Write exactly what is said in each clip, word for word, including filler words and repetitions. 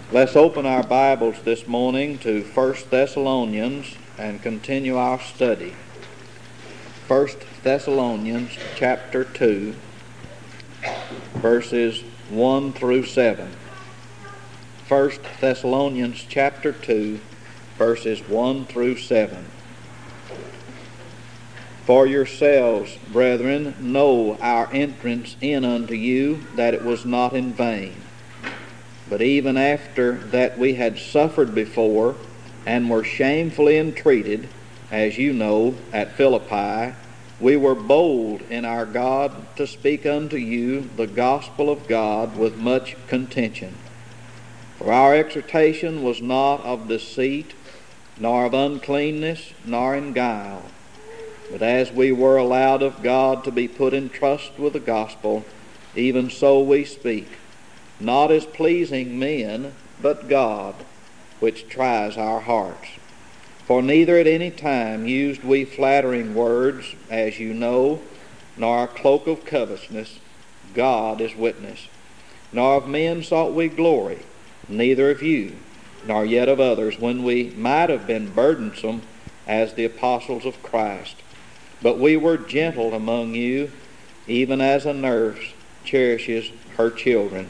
Let's open our Bibles this morning to First Thessalonians and continue our study. First Thessalonians chapter two, verses one through seven. First Thessalonians chapter two, verses one through seven. For yourselves, brethren, know our entrance in unto you, that it was not in vain. But even after that we had suffered before, and were shamefully entreated, as you know, at Philippi, we were bold in our God to speak unto you the gospel of God with much contention. For our exhortation was not of deceit, nor of uncleanness, nor in guile. But as we were allowed of God to be put in trust with the gospel, even so we speak, not as pleasing men, but God, which tries our hearts. For neither at any time used we flattering words, as you know, nor a cloak of covetousness, God is witness. Nor of men sought we glory, neither of you, nor yet of others, when we might have been burdensome as the apostles of Christ. But we were gentle among you, even as a nurse cherishes her children.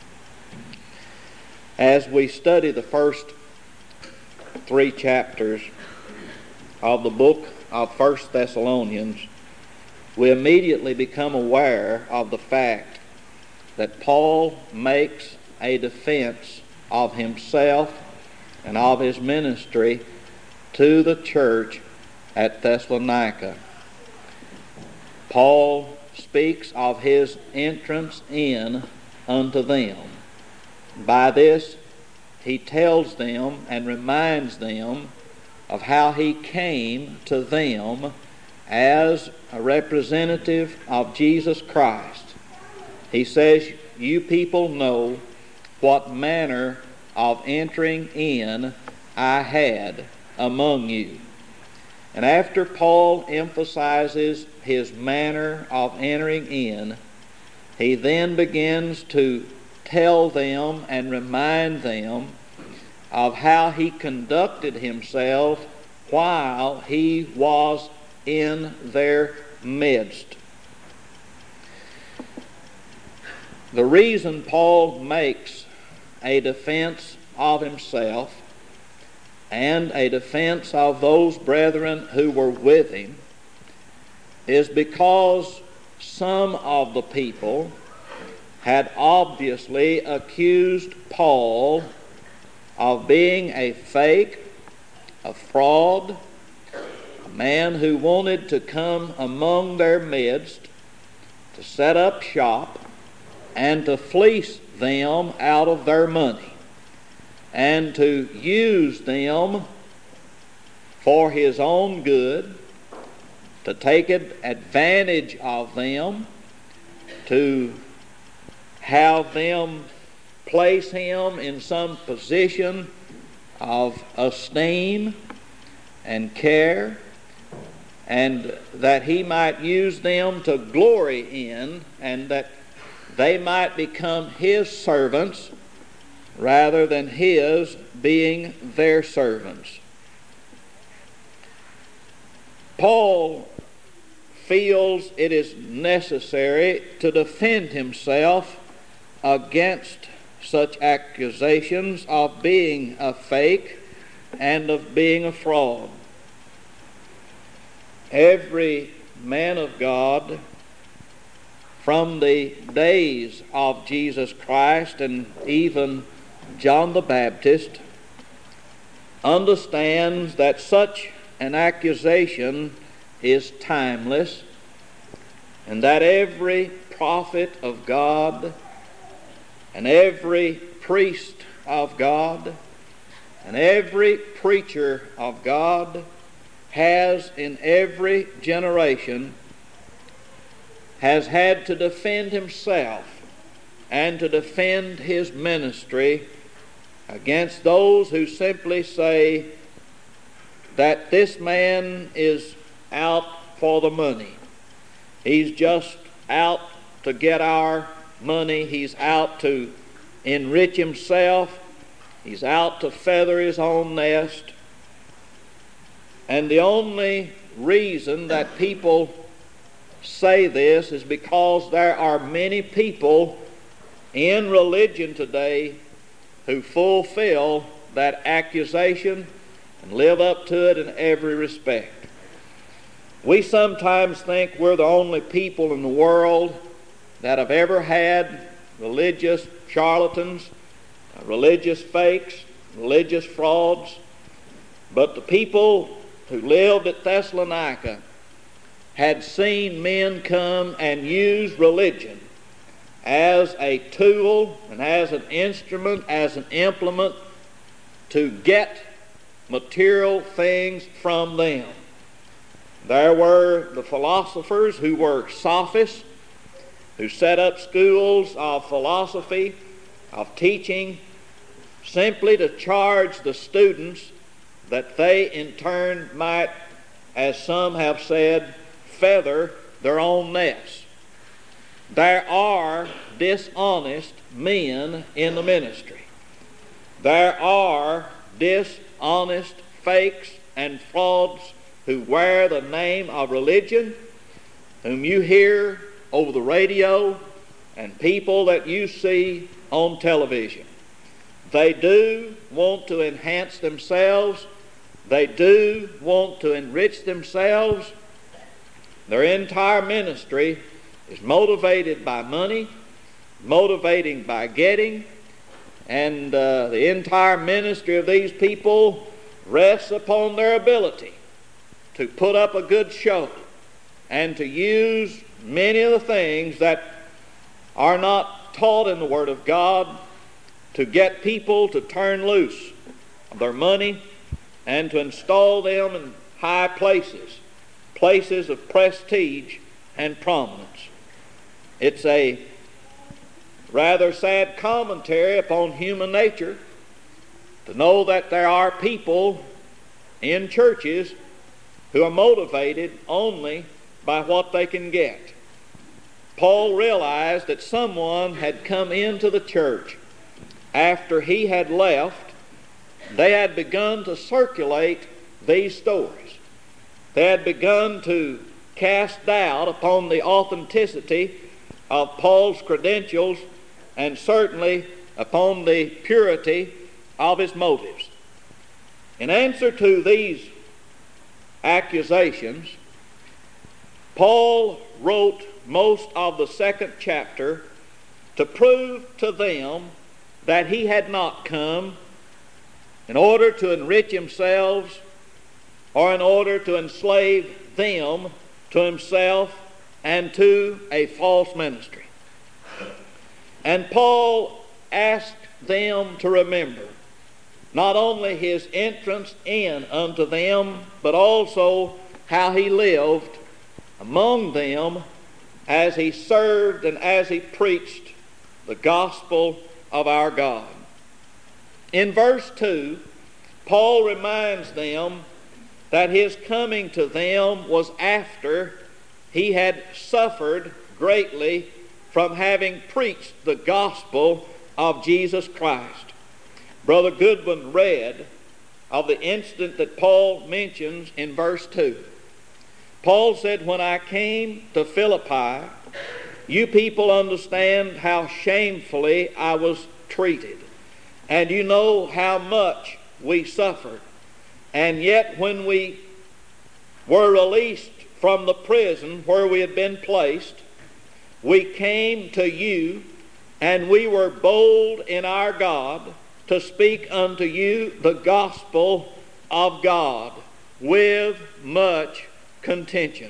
As we study the first three chapters of the book of First Thessalonians, we immediately become aware of the fact that Paul makes a defense of himself and of his ministry to the church at Thessalonica. Paul speaks of his entrance in unto them. By this, he tells them and reminds them of how he came to them as a representative of Jesus Christ. He says, you people know what manner of entering in I had among you. And after Paul emphasizes his manner of entering in, he then begins to tell them and remind them of how he conducted himself while he was in their midst. The reason Paul makes a defense of himself and a defense of those brethren who were with him is because some of the people had obviously accused Paul of being a fake, a fraud, a man who wanted to come among their midst to set up shop and to fleece them out of their money and to use them for his own good, to take advantage of them, to have them place him in some position of esteem and care, and that he might use them to glory in, and that they might become his servants rather than his being their servants. Paul feels it is necessary to defend himself against such accusations of being a fake and of being a fraud. Every man of God from the days of Jesus Christ and even John the Baptist understands that such an accusation is timeless, and that every prophet of God and every priest of God and every preacher of God has in every generation has had to defend himself and to defend his ministry against those who simply say that this man is out for the money. He's just out to get our money. He's out to enrich himself. He's out to feather his own nest. And the only reason that people say this is because there are many people in religion today who fulfill that accusation and live up to it in every respect. We sometimes think we're the only people in the world that have ever had religious charlatans, religious fakes, religious frauds. But the people who lived at Thessalonica had seen men come and use religion as a tool and as an instrument, as an implement to get material things from them. There were the philosophers who were sophists, who set up schools of philosophy, of teaching, simply to charge the students that they in turn might, as some have said, feather their own nests. There are dishonest men in the ministry. There are dishonest fakes and frauds who wear the name of religion, whom you hear over the radio and people that you see on television. They do want to enhance themselves. They do want to enrich themselves. Their entire ministry is motivated by money, motivating by getting, and uh, the entire ministry of these people rests upon their ability to put up a good show and to use many of the things that are not taught in the Word of God to get people to turn loose of their money and to install them in high places, places of prestige and prominence. It's a rather sad commentary upon human nature to know that there are people in churches who are motivated only by what they can get. Paul realized that someone had come into the church after he had left. They had begun to circulate these stories. They had begun to cast doubt upon the authenticity of Paul's credentials and certainly upon the purity of his motives. In answer to these accusations, Paul wrote most of the second chapter to prove to them that he had not come in order to enrich himself or in order to enslave them to himself and to a false ministry. And Paul asked them to remember not only his entrance in unto them, but also how he lived among them as he served and as he preached the gospel of our God. In verse two, Paul reminds them that his coming to them was after he had suffered greatly from having preached the gospel of Jesus Christ. Brother Goodwin read of the incident that Paul mentions in verse two. Paul said, "When I came to Philippi, you people understand how shamefully I was treated, and you know how much we suffered. And yet when we were released from the prison where we had been placed, we came to you, and we were bold in our God to speak unto you the gospel of God with much contention."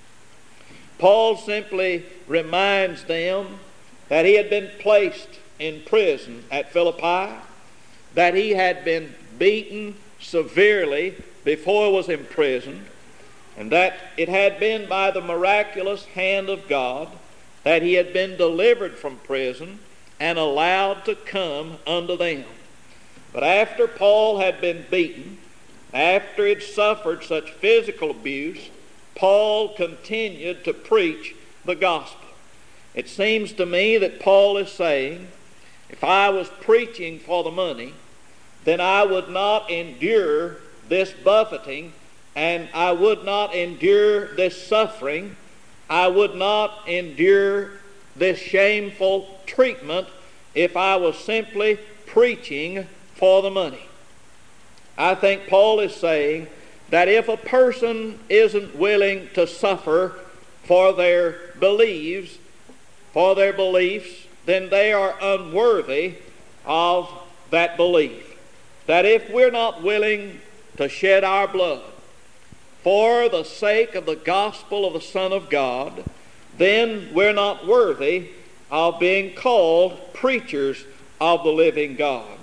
Paul simply reminds them that he had been placed in prison at Philippi, that he had been beaten severely before he was imprisoned, and that it had been by the miraculous hand of God that he had been delivered from prison and allowed to come unto them. But after Paul had been beaten, after he had suffered such physical abuse, Paul continued to preach the gospel. It seems to me that Paul is saying, if I was preaching for the money, then I would not endure this buffeting, and I would not endure this suffering. I would not endure this shameful treatment if I was simply preaching for the money. I think Paul is saying that if a person isn't willing to suffer for their beliefs, for their beliefs, then they are unworthy of that belief. That if we're not willing to shed our blood for the sake of the gospel of the Son of God, then we're not worthy of being called preachers of the living God.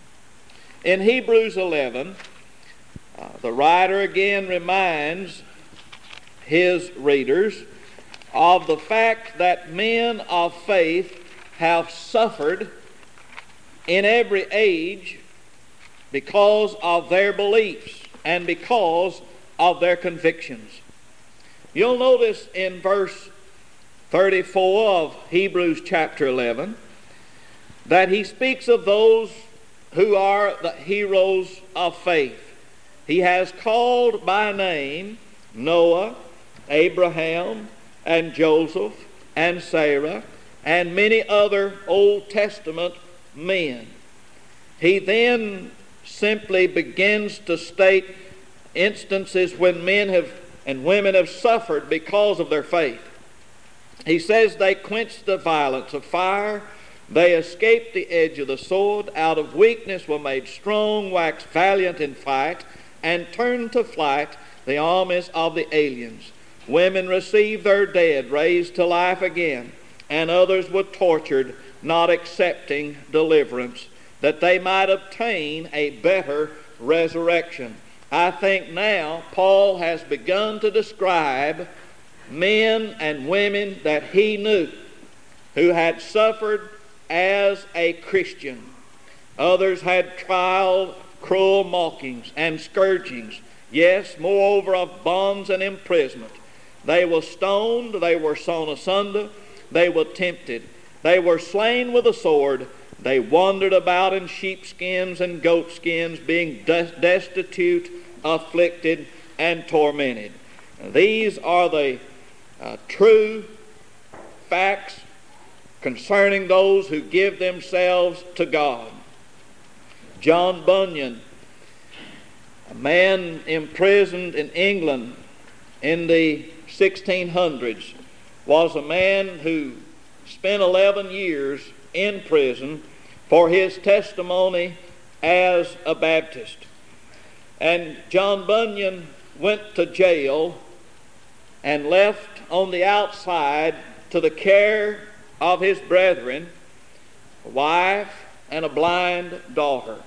In Hebrews eleven, uh, the writer again reminds his readers of the fact that men of faith have suffered in every age because of their beliefs and because of their convictions. You'll notice in verse thirty-four of Hebrews chapter eleven that he speaks of those who are the heroes of faith. He has called by name Noah, Abraham, and Joseph, and Sarah, and many other Old Testament men. He then simply begins to state instances when men have and women have suffered because of their faith. He says they quenched the violence of fire, they escaped the edge of the sword, out of weakness were made strong, waxed valiant in fight, and turned to flight the armies of the aliens. Women received their dead raised to life again, and others were tortured, not accepting deliverance, that they might obtain a better resurrection. I think now Paul has begun to describe men and women that he knew who had suffered as a Christian. Others had trial, cruel mockings and scourgings, yes, moreover of bonds and imprisonment. They were stoned, they were sawn asunder, they were tempted, they were slain with a sword, they wandered about in sheepskins and goatskins, being destitute, afflicted, and tormented. These are the uh, true facts concerning those who give themselves to God. John Bunyan, a man imprisoned in England in the sixteen hundreds, was a man who spent eleven years in prison for his testimony as a Baptist. And John Bunyan went to jail and left on the outside to the care of his brethren a wife and a blind daughter.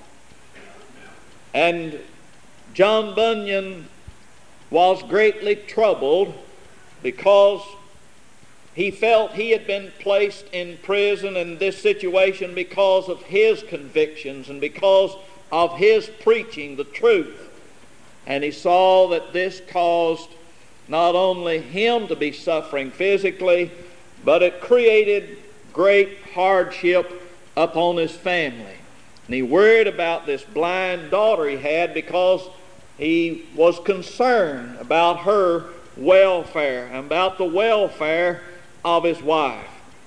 And John Bunyan was greatly troubled because he felt he had been placed in prison in this situation because of his convictions and because of his preaching the truth. And he saw that this caused not only him to be suffering physically, but it created great hardship upon his family. And he worried about this blind daughter he had because he was concerned about her welfare and about the welfare of his wife.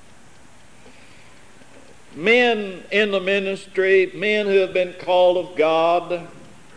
Men in the ministry, men who have been called of God,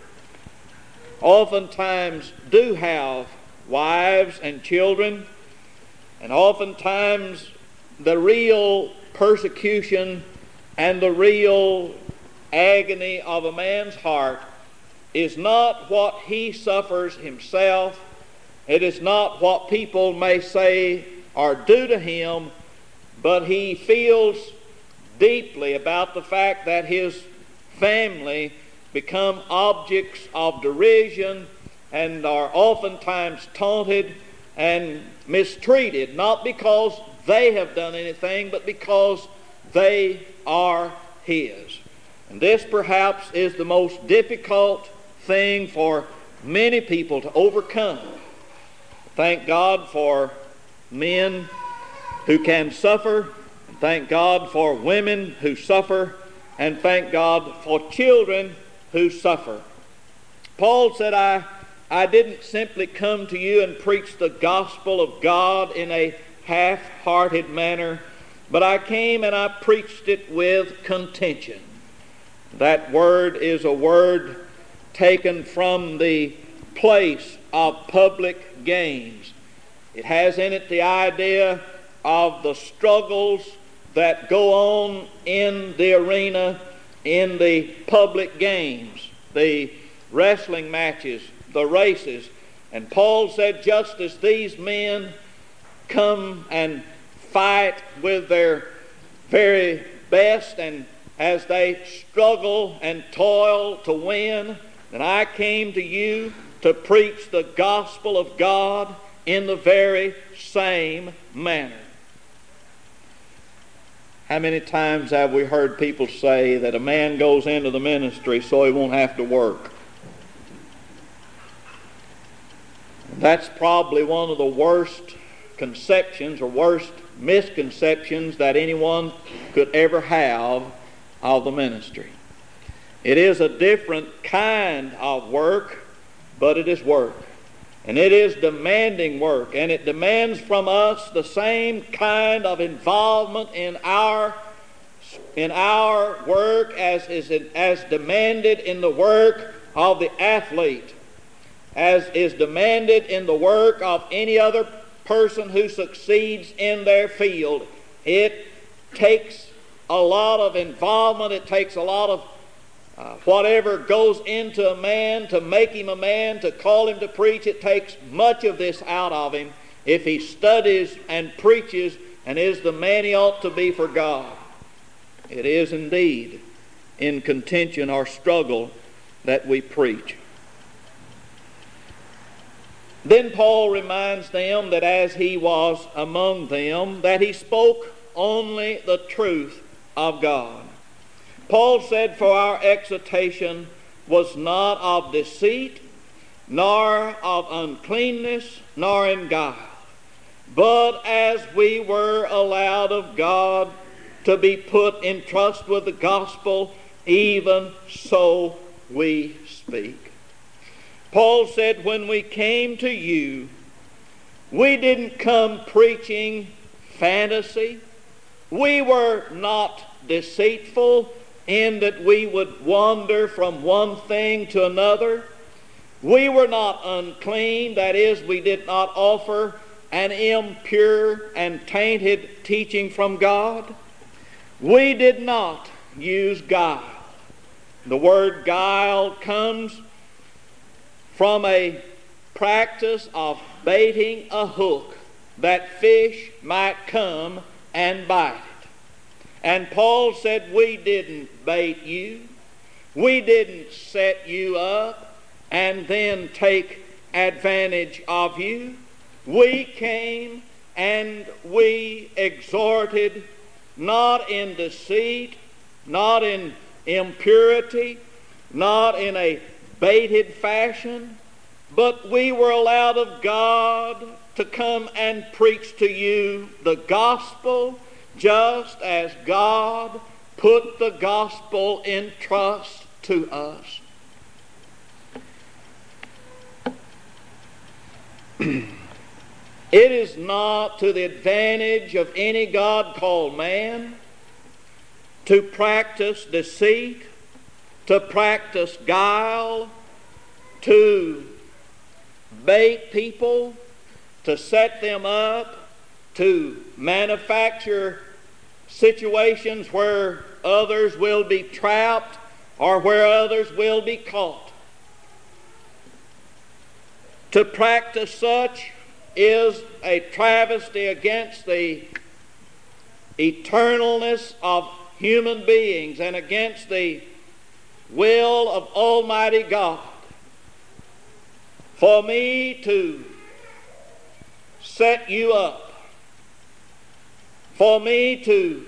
oftentimes do have wives and children, and oftentimes the real persecution and the real agony of a man's heart is not what he suffers himself. It is not what people may say or do to him, but he feels deeply about the fact that his family become objects of derision and are oftentimes taunted and mistreated, not because they have done anything, but because they are his. And this perhaps is the most difficult thing for many people to overcome. Thank God for men who can suffer, thank God for women who suffer, and thank God for children who suffer. Paul said, I, I didn't simply come to you and preach the gospel of God in a half-hearted manner, but I came and I preached it with contention. That word is a word taken from the place of public games. It has in it the idea of the struggles that go on in the arena, in the public games, the wrestling matches, the races. And Paul said, just as these men come and fight with their very best, and as they struggle and toil to win, then I came to you to preach the gospel of God in the very same manner. How many times have we heard people say that a man goes into the ministry so he won't have to work? That's probably one of the worst conceptions or worst misconceptions that anyone could ever have of the ministry. It is a different kind of work, but it is work. And it is demanding work, and it demands from us the same kind of involvement in our in our work as is as demanded in the work of the athlete, as is demanded in the work of any other person who succeeds in their field. It takes a lot of involvement. It takes a lot of Uh, whatever goes into a man to make him a man, to call him to preach. It takes much of this out of him if he studies and preaches and is the man he ought to be for God. It is indeed in contention or struggle that we preach. Then Paul reminds them that as he was among them, that he spoke only the truth of God. Paul said, for our exhortation was not of deceit, nor of uncleanness, nor in guile, but as we were allowed of God to be put in trust with the gospel, even so we speak. Paul said, when we came to you, we didn't come preaching fantasy. We were not deceitful in that we would wander from one thing to another. We were not unclean, that is, we did not offer an impure and tainted teaching from God. We did not use guile. The word guile comes from a practice of baiting a hook that fish might come and bite it. And Paul said, we didn't bait you. We didn't set you up and then take advantage of you. We came and we exhorted, not in deceit, not in impurity, not in a baited fashion, but we were allowed of God to come and preach to you the gospel, just as God put the gospel in trust to us. It is not to the advantage of any God-called man to practice deceit, to practice guile, to bait people, to set them up, to manufacture situations where others will be trapped or where others will be caught. To practice such is a travesty against the eternalness of human beings and against the will of Almighty God. For me to set you up, for me to,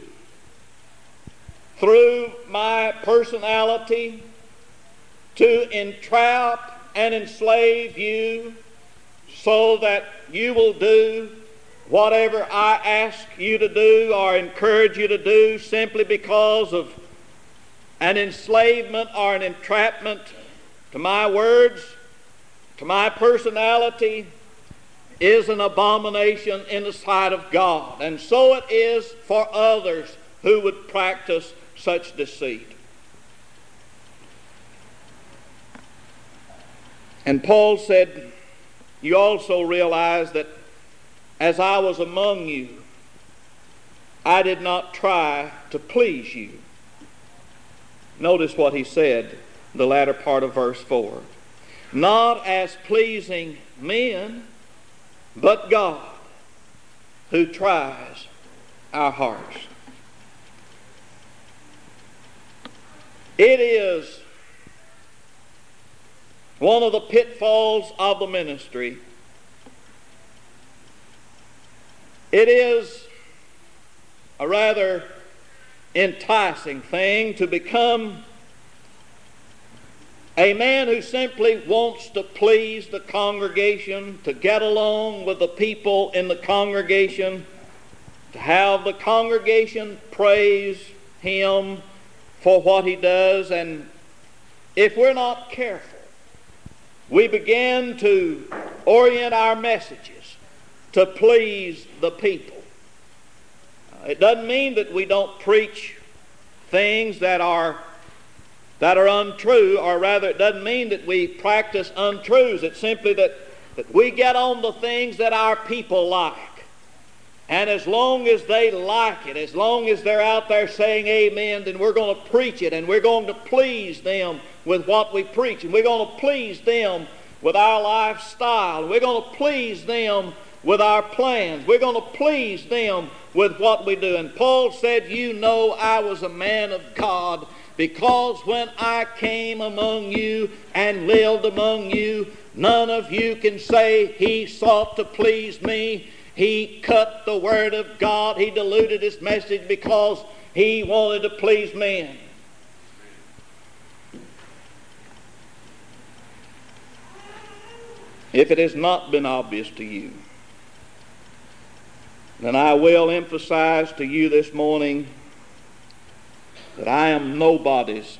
through my personality, to entrap and enslave you so that you will do whatever I ask you to do or encourage you to do simply because of an enslavement or an entrapment to my words, to my personality, is an abomination in the sight of God. And so it is for others who would practice such deceit. And Paul said, you also realize that as I was among you, I did not try to please you. Notice what he said, the latter part of verse four. Not as pleasing men, but God, who tries our hearts. It is one of the pitfalls of the ministry. It is a rather enticing thing to become a man who simply wants to please the congregation, to get along with the people in the congregation, to have the congregation praise him for what he does. And if we're not careful, we begin to orient our messages to please the people. It doesn't mean that we don't preach things that are that are untrue, or rather it doesn't mean that we practice untruths. It's simply that, that we get on the things that our people like. And as long as they like it, as long as they're out there saying amen, then we're going to preach it, and we're going to please them with what we preach, and we're going to please them with our lifestyle. We're going to please them with our plans. We're going to please them with what we do. And Paul said, you know I was a man of God, because when I came among you and lived among you, none of you can say he sought to please me. He cut the word of God. He diluted his message because he wanted to please men. If it has not been obvious to you, then I will emphasize to you this morning that I am nobody's.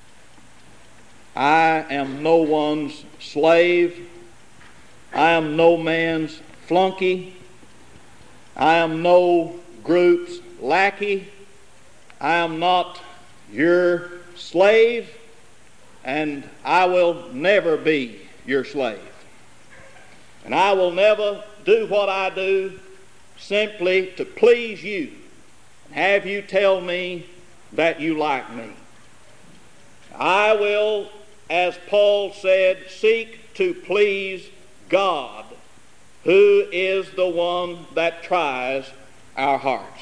I am no one's slave. I am no man's flunky. I am no group's lackey. I am not your slave, and I will never be your slave. And I will never do what I do simply to please you and have you tell me that you like me. I will, as Paul said, seek to please God, who is the one that tries our hearts.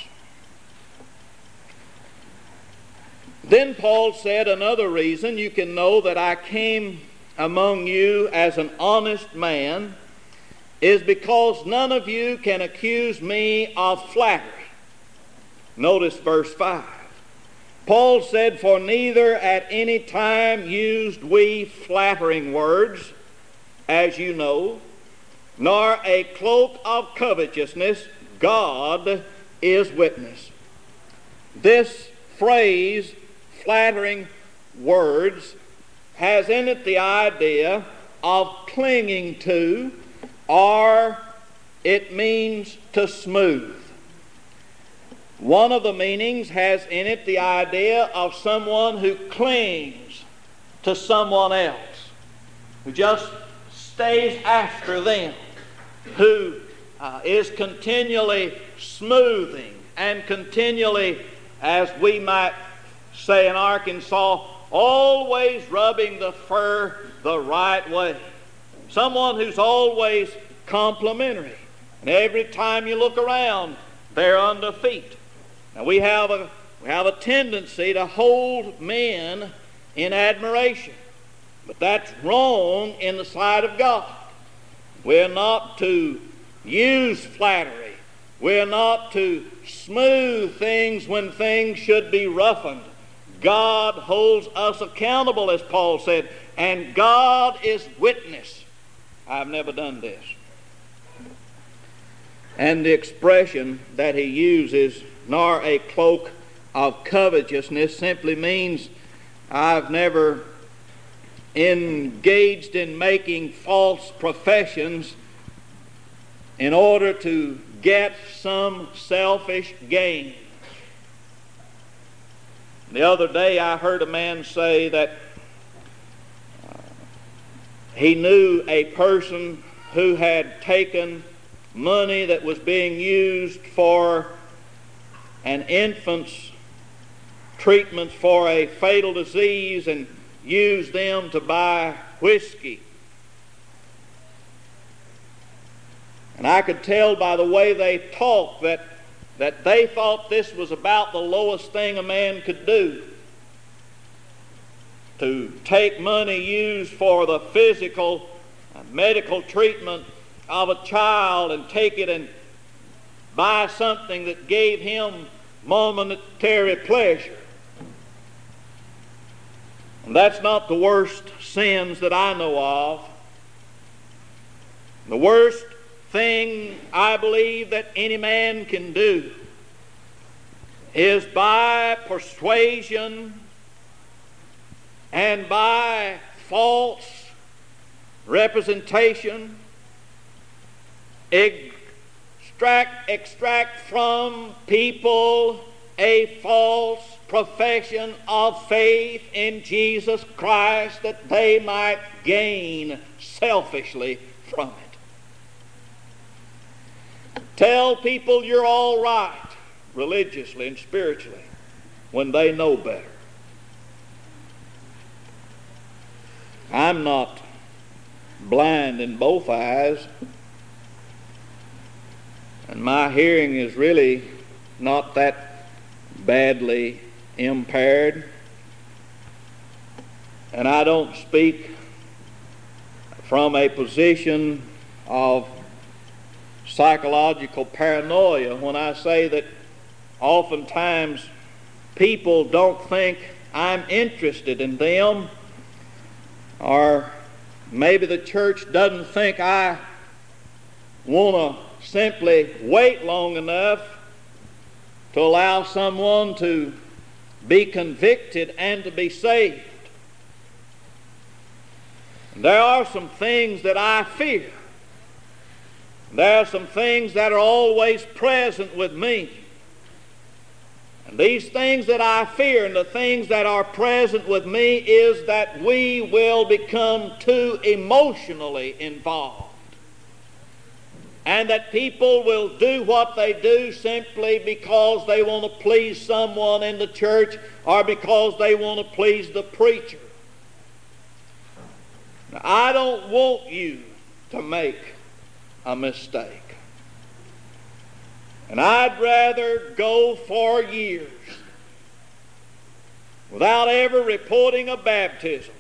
Then Paul said, another reason you can know that I came among you as an honest man is because none of you can accuse me of flattery. Notice verse five. Paul said, for neither at any time used we flattering words, as you know, nor a cloak of covetousness. God is witness. This phrase, flattering words, has in it the idea of clinging to, or it means to smooth. One of the meanings has in it the idea of someone who clings to someone else, who just stays after them, who uh, is continually smoothing and continually, as we might say in Arkansas, always rubbing the fur the right way. Someone who's always complimentary. And every time you look around, they're on their feet. Now we have a we have a tendency to hold men in admiration. But that's wrong in the sight of God. We're not to use flattery. We're not to smooth things when things should be roughened. God holds us accountable, as Paul said, and God is witness. I've never done this. And the expression that he uses, nor a cloak of covetousness, simply means I've never engaged in making false professions in order to get some selfish gain. The other day I heard a man say that uh, he knew a person who had taken money that was being used for an infant's treatment for a fatal disease and used them to buy whiskey. And I could tell by the way they talked that, that they thought this was about the lowest thing a man could do. To take money used for the physical, uh, medical treatment of a child and take it and buy something that gave him momentary pleasure. And that's not the worst sins that I know of. The worst thing I believe that any man can do is by persuasion and by false representation extract, extract from people a false profession of faith in Jesus Christ that they might gain selfishly from it. Tell people you're all right religiously and spiritually when they know better. I'm not blind in both eyes, and my hearing is really not that badly impaired, and I don't speak from a position of psychological paranoia when I say that oftentimes people don't think I'm interested in them, or maybe the church doesn't think I want to simply wait long enough to allow someone to be convicted and to be saved. There are some things that I fear. There are some things that are always present with me. And these things that I fear and the things that are present with me is that we will become too emotionally involved. And that people will do what they do simply because they want to please someone in the church or because they want to please the preacher. Now, I don't want you to make a mistake. And I'd rather go for years without ever reporting a baptism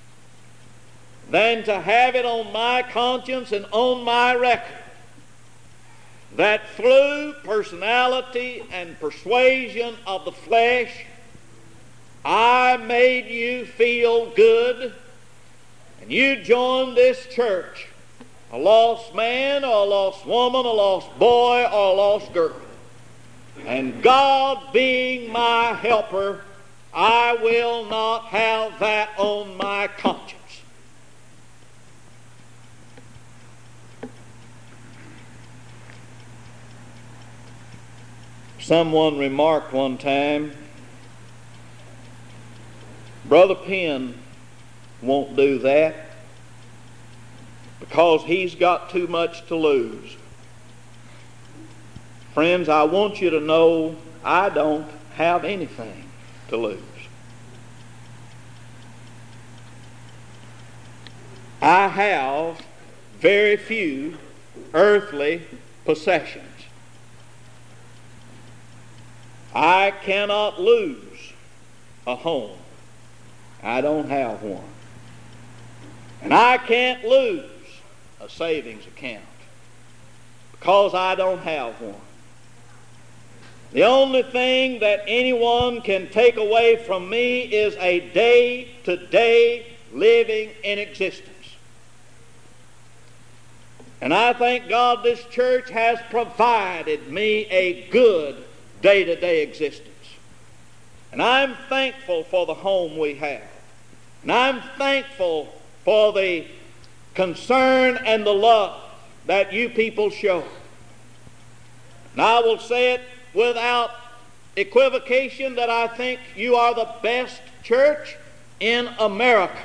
than to have it on my conscience and on my record that through personality and persuasion of the flesh, I made you feel good, and you joined this church, a lost man or a lost woman, a lost boy or a lost girl. And God being my helper, I will not have that on my conscience. Someone remarked one time, Brother Penn won't do that because he's got too much to lose. Friends, I want you to know I don't have anything to lose. I have very few earthly possessions. I cannot lose a home. I don't have one. And I can't lose a savings account because I don't have one. The only thing that anyone can take away from me is a day-to-day living in existence. And I thank God this church has provided me a good day-to-day existence. And I'm thankful for the home we have. And I'm thankful for the concern and the love that you people show. And I will say it without equivocation that I think you are the best church in America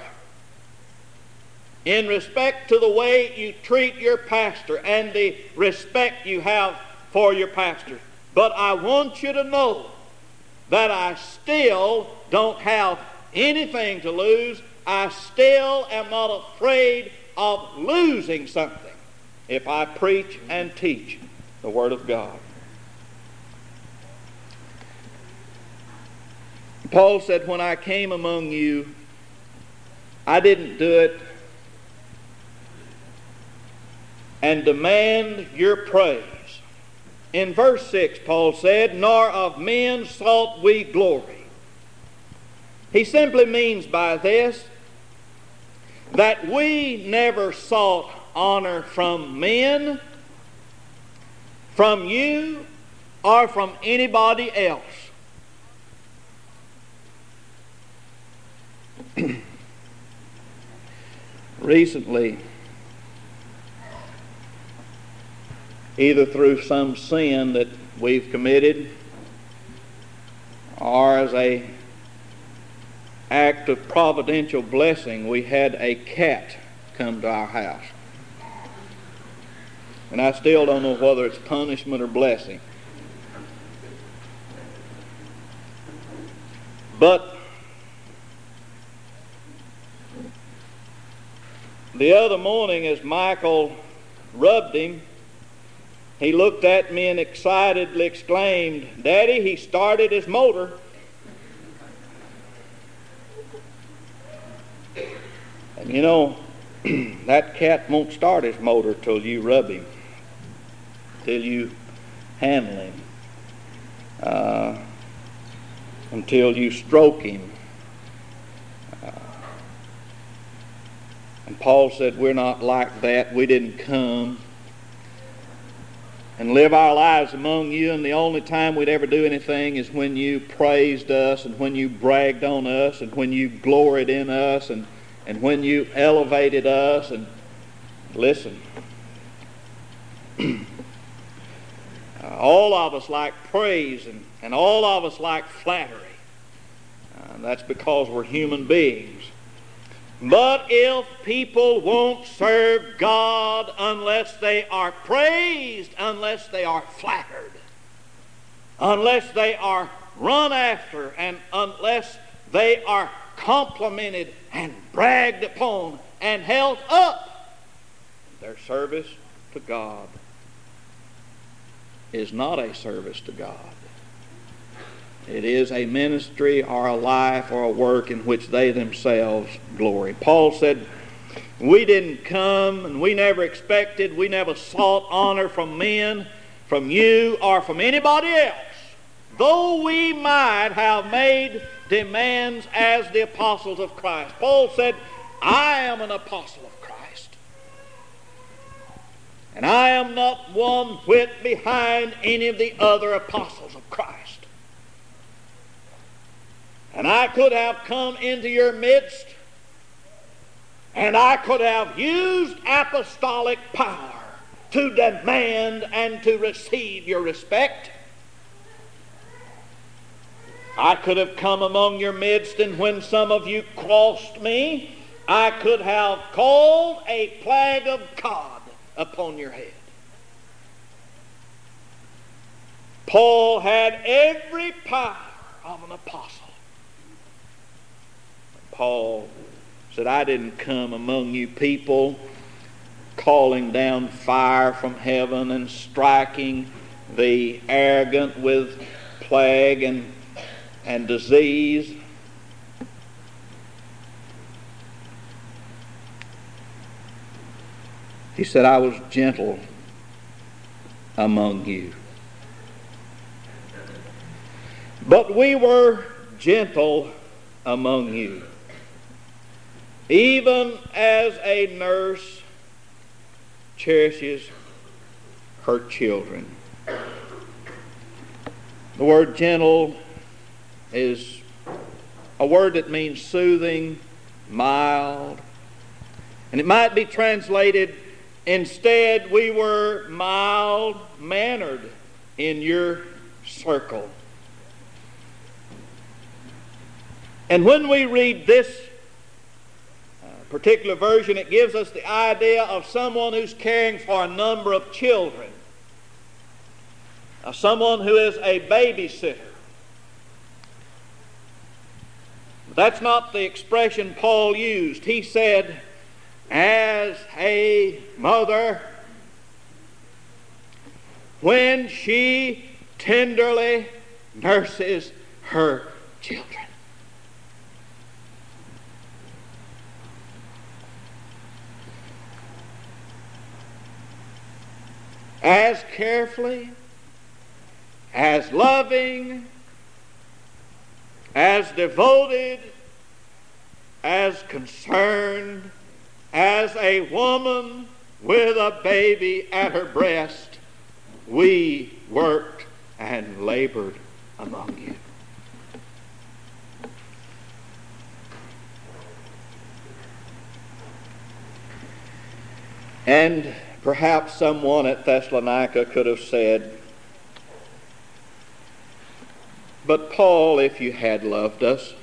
in respect to the way you treat your pastor and the respect you have for your pastor. But I want you to know that I still don't have anything to lose. I still am not afraid of losing something if I preach and teach the Word of God. Paul said, when I came among you, I didn't do it and demand your praise. In verse six, Paul said, nor of men sought we glory. He simply means by this that we never sought honor from men, from you, or from anybody else. Recently, either through some sin that we've committed or as a act of providential blessing, we had a cat come to our house. And I still don't know whether it's punishment or blessing. But the other morning as Michael rubbed him, he looked at me and excitedly exclaimed, "Daddy, he started his motor." And you know, that cat won't start his motor till you rub him, till you handle him, uh, until you stroke him. Uh, and Paul said we're not like that. We didn't come and live our lives among you, and the only time we'd ever do anything is when you praised us and when you bragged on us and when you gloried in us and, and when you elevated us. And listen, uh, all of us like praise and, and all of us like flattery. Uh, that's because we're human beings. But if people won't serve God unless they are praised, unless they are flattered, unless they are run after, and unless they are complimented and bragged upon and held up, their service to God is not a service to God. It is a ministry or a life or a work in which they themselves glory. Paul said, we didn't come and we never expected, we never sought honor from men, from you, or from anybody else, though we might have made demands as the apostles of Christ. Paul said, I am an apostle of Christ, and I am not one whit behind any of the other apostles of Christ. And I could have come into your midst, and I could have used apostolic power to demand and to receive your respect. I could have come among your midst, and when some of you crossed me, I could have called a plague of God upon your head. Paul had every power of an apostle. Paul said, I didn't come among you people calling down fire from heaven and striking the arrogant with plague and, and disease. He said, I was gentle among you. But we were gentle among you, even as a nurse cherishes her children. The word gentle is a word that means soothing, mild. And it might be translated, instead, we were mild-mannered in your circle. And when we read this uh, particular version, it gives us the idea of someone who's caring for a number of children. Uh, someone who is a babysitter. That's not the expression Paul used. He said, as a mother, when she tenderly nurses her children. As carefully, as loving, as devoted, as concerned as a woman with a baby at her breast, we worked and labored among you. And perhaps someone at Thessalonica could have said, but Paul, if you had loved us,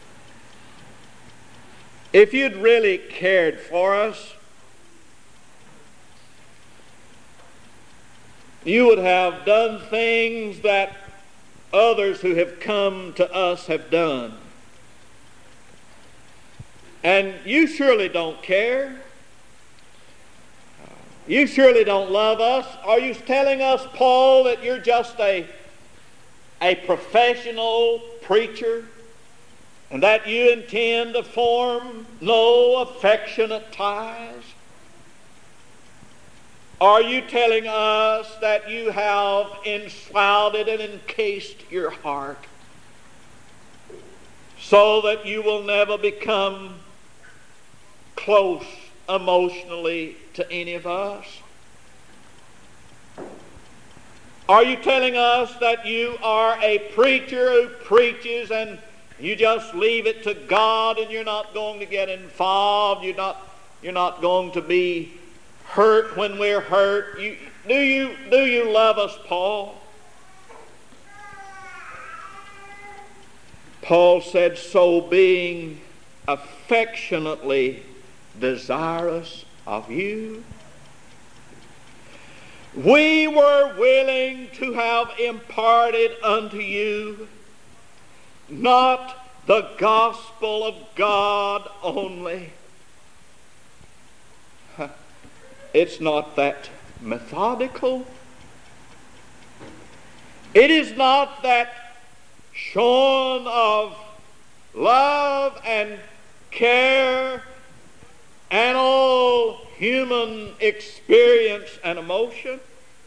if you'd really cared for us, you would have done things that others who have come to us have done. And you surely don't care. You surely don't love us. Are you telling us, Paul, that you're just a, a professional preacher and that you intend to form no affectionate ties? Are you telling us that you have enshrouded and encased your heart so that you will never become close emotionally to any of us? Are you telling us that you are a preacher who preaches and you just leave it to God and you're not going to get involved, you're not, you're not going to be hurt when we're hurt? You, do you, do you love us, Paul? Paul said, so being affectionately desirous of you, we were willing to have imparted unto you not the gospel of God only. It's not that methodical. It is not that shorn of love and care and all human experience and emotion.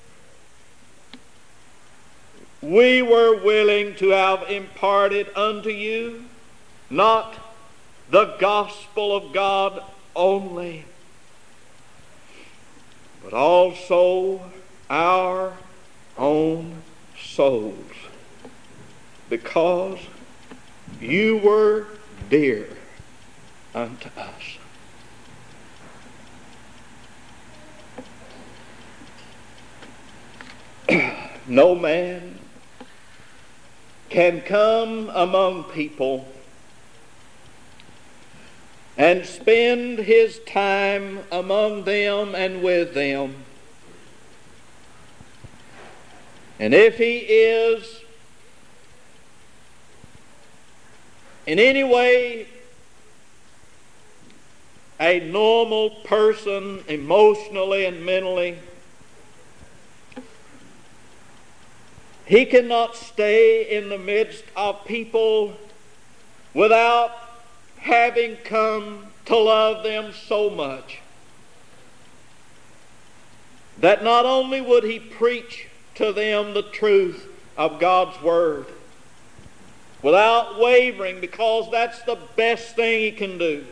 We were willing to have imparted unto you not the gospel of God only, but also our own souls, because you were dear unto us. No man can come among people and spend his time among them and with them, and if he is in any way a normal person emotionally and mentally, he cannot stay in the midst of people without having come to love them so much that not only would he preach to them the truth of God's Word without wavering, because that's the best thing he can do,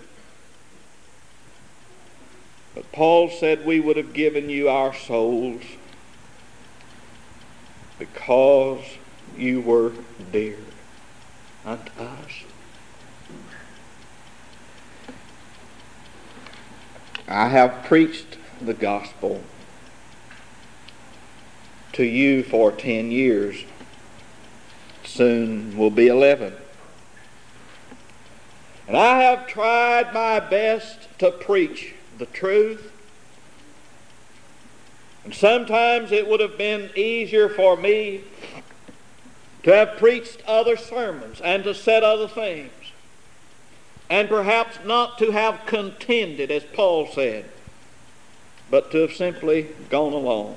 but Paul said we would have given you our souls because you were dear unto us. I have preached the gospel to you for ten years. Soon will be eleven. And I have tried my best to preach the truth. And sometimes it would have been easier for me to have preached other sermons and to said other things. And perhaps not to have contended, as Paul said, but to have simply gone along.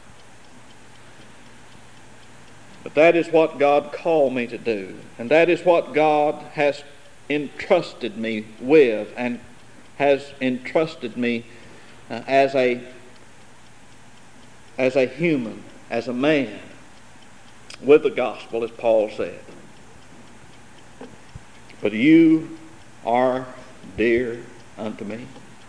But that is what God called me to do. And that is what God has entrusted me with and has entrusted me uh, as a as a human, as a man, with the gospel, as Paul said. But you are dear unto me.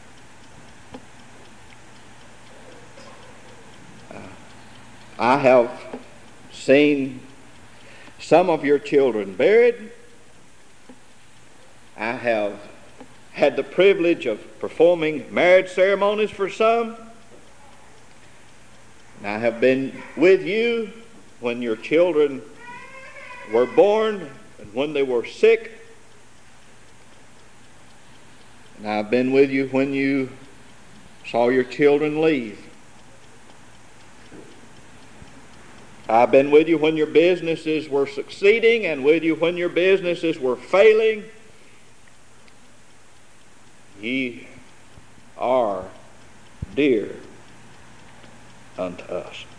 Uh, I have seen some of your children buried. I have had the privilege of performing marriage ceremonies for some. And I have been with you when your children were born and when they were sick. And I've been with you when you saw your children leave. I've been with you when your businesses were succeeding and with you when your businesses were failing. Ye are dear unto us.